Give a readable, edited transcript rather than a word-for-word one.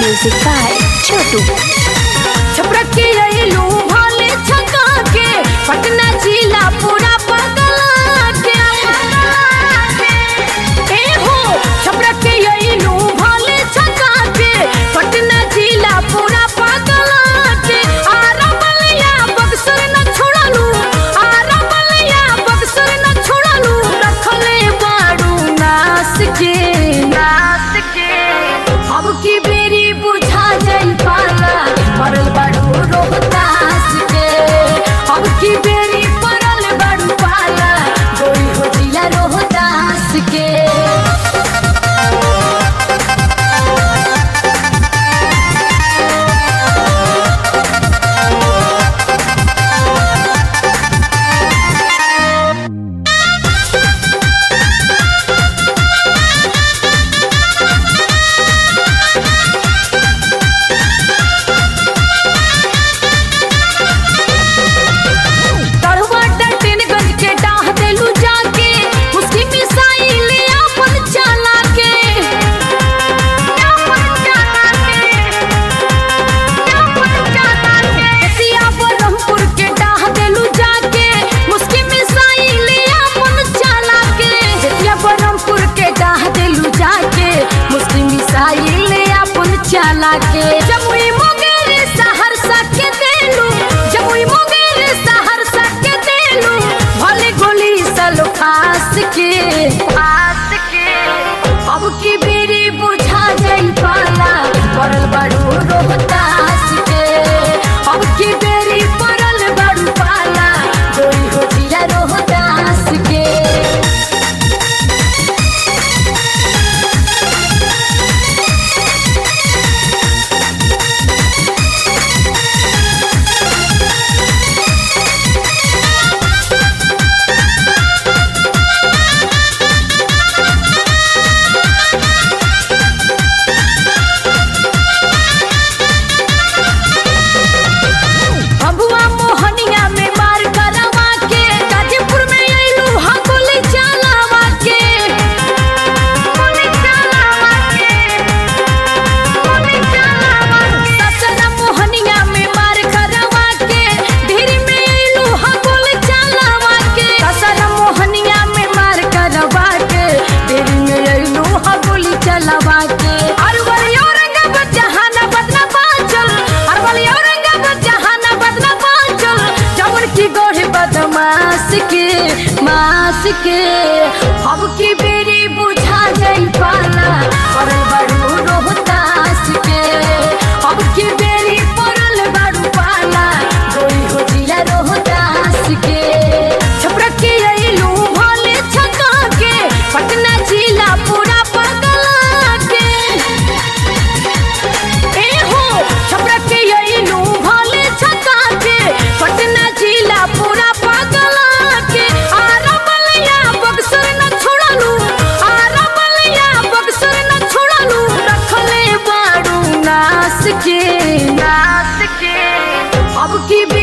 Music by Chotu. छपरके अइलू भले छका के पटना जिला पूरा पगला के ए हो छपरके अइलू भले छका के पटना जिला पूरा पगला के आरा बलिया बक्सर न छोड़लू आरा बलिया बक्सर न छोड़लू रखले बाड़ू नास के अब की बेरी बुझा जाई पाला परल बाड़ू रोहतास के अब की बेरी परल बाड़ू पाला गोरी हो जिला रोहतास के चला के जमुई मुंगेर सहरसा के देलू जमुई मुंगेर सहरसा के देलू भले गोली सलो खास के अब की बेरी बुझा जाई पाला परल बाड़ू रोहतास के अब की बेरी परल बाड़ू पाला गोरी हो जिला रोहतास के मास के अब की बेरी बुझा जाई पाला परल बाड़ू रोहतास के अब की बेरी परल बाड़ू पाला गोरी हो जिला रोहतास के छपरके अइलू भले छका के पटना जिला पूरा पगला के ए हो छपरके अइलू भले छका के पटना जिला पूरा पगला नास के अब की